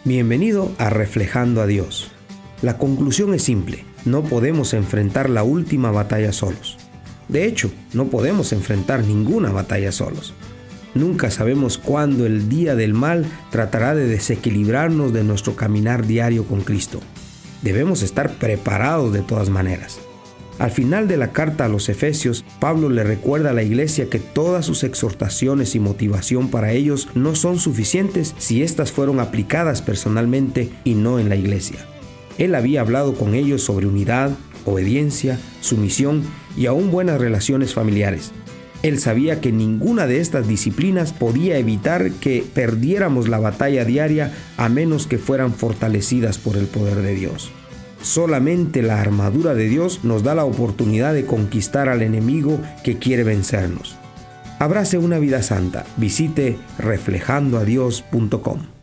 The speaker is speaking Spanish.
Bienvenido a Reflejando a Dios. La conclusión es simple: no podemos enfrentar la última batalla solos. De hecho, no podemos enfrentar ninguna batalla solos. Nunca sabemos cuándo el día del mal tratará de desequilibrarnos de nuestro caminar diario con Cristo. Debemos estar preparados de todas maneras. Al final de la carta a los Efesios, Pablo le recuerda a la iglesia que todas sus exhortaciones y motivación para ellos no son suficientes si éstas fueron aplicadas personalmente y no en la iglesia. Él había hablado con ellos sobre unidad, obediencia, sumisión y aún buenas relaciones familiares. Él sabía que ninguna de estas disciplinas podía evitar que perdiéramos la batalla diaria a menos que fueran fortalecidas por el poder de Dios. Solamente la armadura de Dios nos da la oportunidad de conquistar al enemigo que quiere vencernos. Abrace una vida santa. Visite reflejandoadios.com.